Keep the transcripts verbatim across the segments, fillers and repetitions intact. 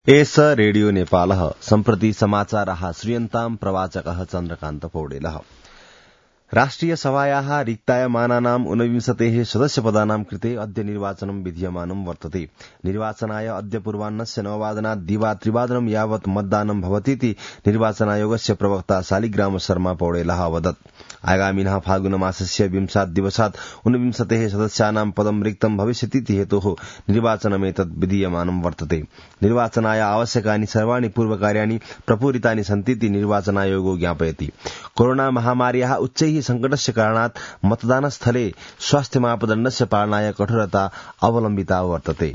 S radio नेपालः सम्प्रति समाचारः श्रूयन्ताम् प्रवाचकः चन्द्रकान्त पौडेलः। राष्ट्रिय सभायाः रिक्तायमानानाम् ऊनविंशतेः सदस्यपदानां कृते अद्य निर्वाचनं विधीयमानं वर्तते। निर्वाचनाय अद्य पूर्वाह्नस्य नववादनात् दिवा त्रिवादनं यावत् मतदानं भवतीति निर्वाचनायोगस्य प्रवक्ता शालिग्राम शर्मा पौडेलः अवदत्। आगामिनः फाल्गुनमासस्य विंशात् दिवसात् ऊनविंशतेः सदस्यानां पदं रिक्तं भविष्यतीति हेतोः निर्वाचनमेतत् विधीयमानं वर्तते। निर्वाचनाय आवश्यकानि सर्वाणि पूर्वकार्याणि प्रपूरितानि सन्तीति निर्वाचनायोगो ज्ञापयति। कोरोना महामार्याः उच्चैः संकटस्य कारणात् मतदानस्थले स्वास्थ्य मापदण्डस्य पालनाय कठोरता अवलम्बिता वर्तते।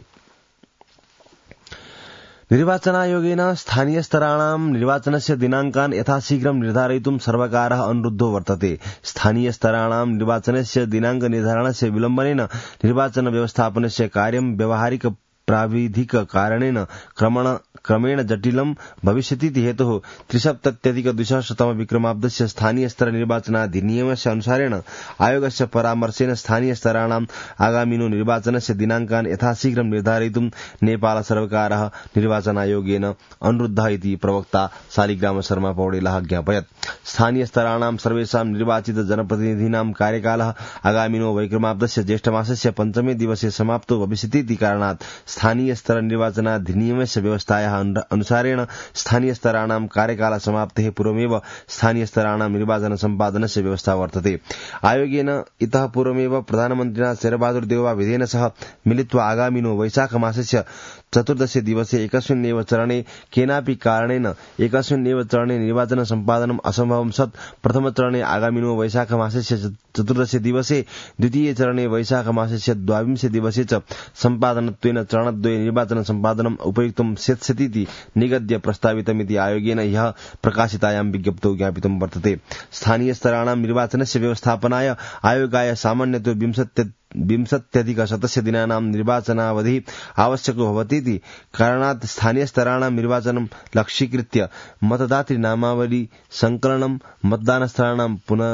निर्वाचनायोगेन स्थानीयस्तराणां निर्वाचनस्य दिनाङ्कान् यथाशीघ्रं निर्धारयितुं सर्वकारः अनुरुद्धो वर्तते। स्थानीयस्तराणां निर्वाचनस्य दिनाङ्क निर्धारणस्य विलम्बनेन निर्वाचन व्यवस्थापनस्य कार्यं व्यावहारिक प्राविधिक कारणेन क्रमण क्रमेण जटिलं भविष्यतीति हेतुः त्रिसप्तत्यधिक द्विसहस्रतम विक्रमाब्दस्य स्थानीय स्तर निर्वाचनाधिनियमस्य अनुसारेण आयोगस्य परामर्शेन स्थानीय स्तराणां आगामिनो निर्वाचनस्य दिनाङ्कान् यथाशीघ्रं निर्धारयितुं नेपाल सर्वकारः निर्वाचनायोगेन अनुरुद्धः इति प्रवक्ता शालिग्राम शर्मा पौडेलः ज्ञापयत्। स्थानीय स्तराणां सर्वेषां निर्वाचित जनप्रतिनिधीनां कार्यकालः आगामिनो वैक्रमाब्दस्य ज्येष्ठमासस्य पञ्चमे दिवसे समाप्तो भविष्यतीति कारणात् स्थानीय स्तर निर्वाचनाधिनियमस्य व्यवस्थायाः अनुसारेण स्थानीय स्तराणां कार्यकाल समाप्तेः पूर्वमेव स्थानीय स्तराणां निर्वाचन सम्पादनस्य व्यवस्था वर्तते। आयोगेन इतः पूर्वमेव प्रधानमन्त्रिणा शेरबहादुर देउवा विधेन सह मिलित्वा आगामिनो वैशाख मासस्य चतुर्दशे दिवसे एकस्मिन्नेव चरणे केनापि कारणेन एकस्मिन्नेव चरणे निर्वाचन सम्पादनम् असम्भवं सत् प्रथमचरणे आगामिनो वैशाख मासस्य चतुर्दशे दिवसे द्वितीय चरणे वैशाख मासस्य द्वाविंशे दिवसे च सम्पादनत्वेन चरणद्वये निर्वाचन सम्पादनम् उपयुक्तं स्यात्सीति निगद्य प्रस्तावितमिति आयोगेन ह्यः प्रकाशितायां विज्ञप्तौ ज्ञापितं वर्तते। स्थानीय स्तराणां निर्वाचनस्य व्यवस्थापनाय आयोगाय सामान्यतो विंशत्य विंशत्यधिक शतस्य दिनानां निर्वाचनावधिः आवश्यको भवतीति कारणात् स्थानीय स्तराणां निर्वाचनं लक्ष्यीकृत्य मतदातृ नामावली संकलनं मतदानस्थलानां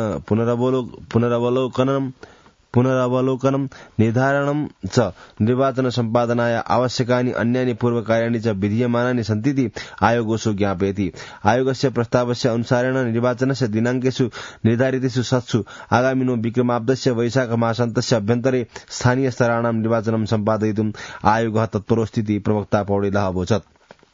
पुनरवलोकनं पुनरवलोकनं निर्धारणं च निर्वाचन सम्पादनाय आवश्यकानि अन्यानि पूर्वकार्याणि च विधीयमानानि सन्तीति आयोगोऽसौ ज्ञापयति। आयोगस्य प्रस्तावस्य अनुसारेण निर्वाचनस्य दिनाङ्केषु निर्धारितेषु सत्सु आगामिनो विक्रमाब्दस्य वैशाख मासान्तस्य अभ्यन्तरे स्थानीय स्तराणां निर्वाचनं सम्पादयितुं आयोगः तत्परोऽस्तीति प्रवक्ता पौडेलः अवोचत्।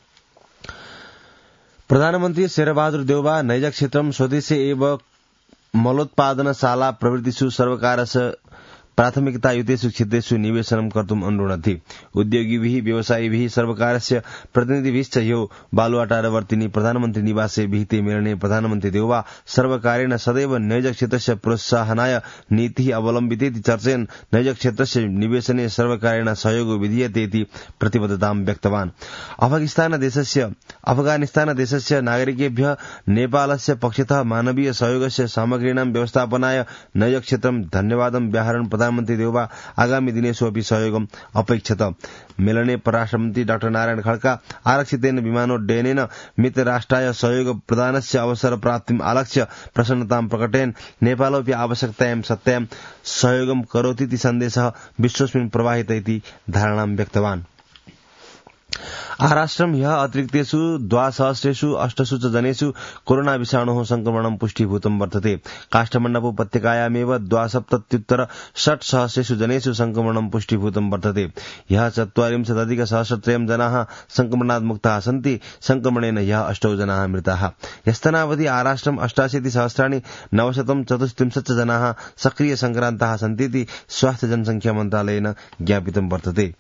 प्रधानमन्त्री शेरबहादुर देउवा नैजक्षेत्रं स्वदेशे एव मलोत्पादनशाला प्रवृत्तिषु सर्वकारस्य प्राथमिकतायुतेषु क्षेत्रेषु निवेशनं कर्तुम् अनुरुणद्धि। उद्योगिभिः व्यवसायिभिः सर्वकारस्य प्रतिनिधिभिश्च ह्यो बालुवाटारवर्तिनि प्रधानमन्त्री निवासे विहिते मेलने प्रधानमन्त्री देउवा सर्वकारेण सदैव नैजक्षेत्रस्य प्रोत्साहनाय नीतिः अवलम्बितेति चर्चयन् नैजक्षेत्रस्य निवेशने सर्वकारेण सहयोगो विधीयते इति प्रतिबद्धतां व्यक्तवान्। अफगानिस्तान देशस्य अफगानिस्तान देशस्य नागरिकेभ्यः नेपालस्य पक्षतः मानवीय सहयोगस्य सामग्रीणां व्यवस्थापनाय नैजक्षेत्रं धन्यवादं व्याहरन् प्रधानमन्त्री देउवा आगामी दिनेषु अपि सहयोगम् अपेक्षत। मेलने परराष्ट्रमन्त्री डाक्टर नारायण खड्का आरक्षितेन विमानोड्डयनेन मित्रराष्ट्राय सहयोग प्रदानस्य अवसर प्राप्तिम् आलक्ष्य प्रसन्नतां प्रकटयन् नेपालोऽपि आवश्यकतायां सत्यां सहयोगं करोतीति सन्देशः विश्वस्मिन् प्रवाहित इति धारणां व्यक्तवान्। आराष्ट्रं ह्यः अतिरिक्तेषु द्वासहस्रेषु अष्टसु च जनेषु कोरोना विषाणोः संक्रमणं पुष्टीभूतं वर्तते। काष्ठमण्डपोपत्यकायामेव द्वासप्तत्युत्तर षट्सहस्रेषु जनेषु संक्रमणं पुष्टीभूतं वर्तते। ह्यः चत्वारिंशदधिक सहस्रत्रयं जनाः संक्रमणात् मुक्ताः सन्ति। संक्रमणेन ह्यः अष्टौ जनाः मृताः। ह्यस्तनावधि आराष्ट्रम् अष्टाशीति सहस्राणि नवशतं चतुस्त्रिंशत् जनाः सक्रिय संक्रान्ताः सन्तीति स्वास्थ्य जनसंख्या मन्त्रालयेन ज्ञापितं वर्तते।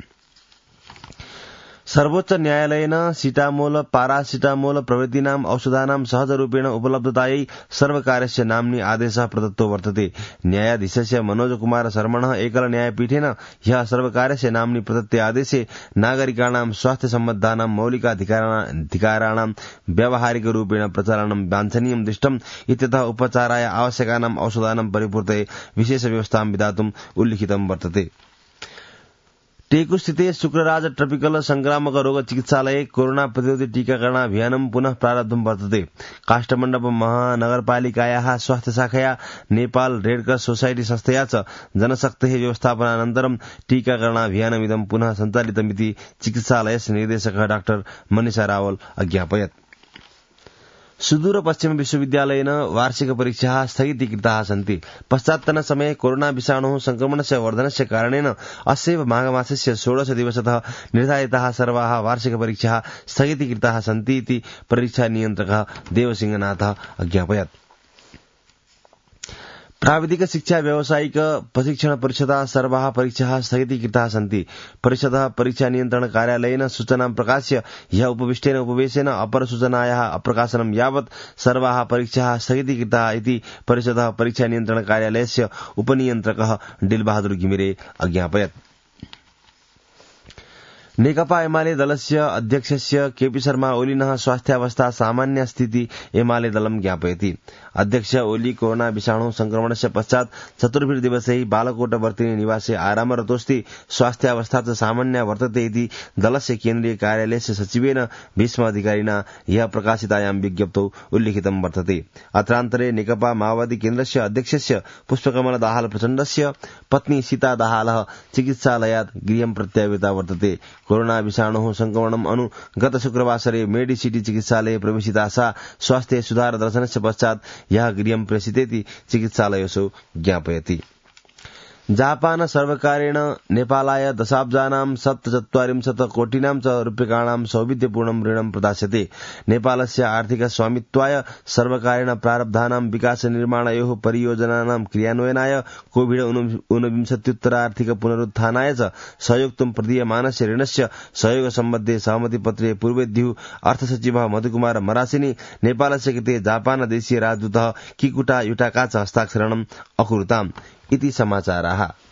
सर्वोच्च न्यायालयेन सिटामोल पारासिटामोल प्रभृतीनाम् औषधानां सहजरूपेण उपलब्धतायै सर्वकारस्य नाम्नि आदेशः प्रदत्तो वर्तते। न्यायाधीशस्य मनोज कुमार शर्मणः एकल न्यायपीठेन ह्यः सर्वकारस्य नाम्नि प्रदत्ते आदेशे नागरिकाणां स्वास्थ्यसम्बद्धानां मौलिकाधिकाराणां व्यावहारिकरूपेण प्रचालनं वाञ्छनीयं दृष्टम् इत्यतः उपचाराय आवश्यकानाम् औषधानां परिपूर्तये विशेष व्यवस्थां विधातुम् उल्लिखितं वर्तते। टेकु स्थिते शुक्रराज ट्रपिकल संक्रामक रोग चिकित्सालय कोरोना प्रतिरोधी टीकाकरण अभियानं पुनः प्रारब्धं वर्तते। काष्ठमण्डप महानगरपालिकायाः स्वास्थ्य शाखया नेपाल रेडक्रस सोसाइटी संस्थया च जनशक्तेः व्यवस्थापनानन्तरं टीकाकरणाभियानमिदं पुनः सञ्चालितमिति चिकित्सालयस्य निर्देशकः डाक्टर मनीषा रावल अज्ञापयत्। सुदूर पश्चिम विश्वविद्यालयेन वार्षिक परीक्षाः स्थगितीकृताः सन्ति। पश्चात्तन समये कोरोना विषाणुः संक्रमणस्य वर्धनस्य कारणेन अस्यैव माघमासस्य षोडश दिवसतः निर्धारिताः सर्वाः वार्षिक परीक्षाः स्थगितीकृताः सन्ति इति परीक्षा नियन्त्रकः देवसिंहनाथः अज्ञापयत्। प्राविधिक शिक्षा व्यावसायिक प्रशिक्षण परिषदः सर्वाः परीक्षाः स्थगितीकृताः सन्ति। परिषदः परीक्षा नियन्त्रण कार्यालयेन सूचनां प्रकाश्य ह्यः उपविष्टेन उपवेशेन अपर सूचनायाः अप्रकाशनं यावत् सर्वाः परीक्षाः स्थगितीकृताः इति परिषदः परीक्षा नियन्त्रण कार्यालयस्य उपनियन्त्रकः डिलबहादुर घिमिरे अज्ञापयत्। नेकपा एमाले दलस्य अध्यक्षस्य केपी शर्मा ओलीनः स्वास्थ्यावस्था सामान्य स्थिति एमाले दलं ज्ञापयति। अध्यक्ष ओली कोरोना विषाणु संक्रमणस्य पश्चात् चतुर्भिर्दिवसैः बालकोटवर्तिनी निवासे आरामरतोऽस्ति। स्वास्थ्यावस्था च सामान्य वर्तते इति दलस्य केन्द्रीय कार्यालयस्य सचिवेन भीष्म अधिकारिणा ह्यः प्रकाशितायां विज्ञप्तौ उल्लिखितं वर्तते। अत्रान्तरे नेकपा माओवादी केन्द्रस्य अध्यक्षस्य पुष्पकमल दाहाल प्रचण्डस्य पत्नी सीता दाहालः चिकित्सालयात् गृहं प्रत्यागता वर्तते। कोरोना विषाणुः संक्रमणम् अनु गत शुक्रवासरे मेडिसिटी चिकित्सालये प्रवेशिता सा स्वास्थ्य सुधार दर्शनस्य पश्चात् ह्यः गृहं प्रेषितेति चिकित्सालयोऽसौ ज्ञापयति। जापान सर्वकारेण नेपालाय दशाब्जानां सप्तचत्वारिंशत् कोटिनां च रूप्यकाणां सौविध्यपूर्णं ऋणं प्रदास्यते। नेपालस्य आर्थिक स्वामित्वाय सर्वकारेण प्रारब्धानां विकास निर्माणयोः परियोजनानां क्रियान्वयनाय कोविड ऊनविंशत्युत्तरार्थिक पुनरुत्थानाय च सहयोक्तुं प्रदीयमानस्य ऋणस्य सहयोग सम्बद्धे सहमतिपत्रे पूर्वेद्युः अर्थसचिवः मधुकुमार मरासिनी नेपालस्य कृते जापान देशीय राजदूतः किकुटा युटाका च हस्ताक्षरणम् अकुरुताम् इति समाचाराः।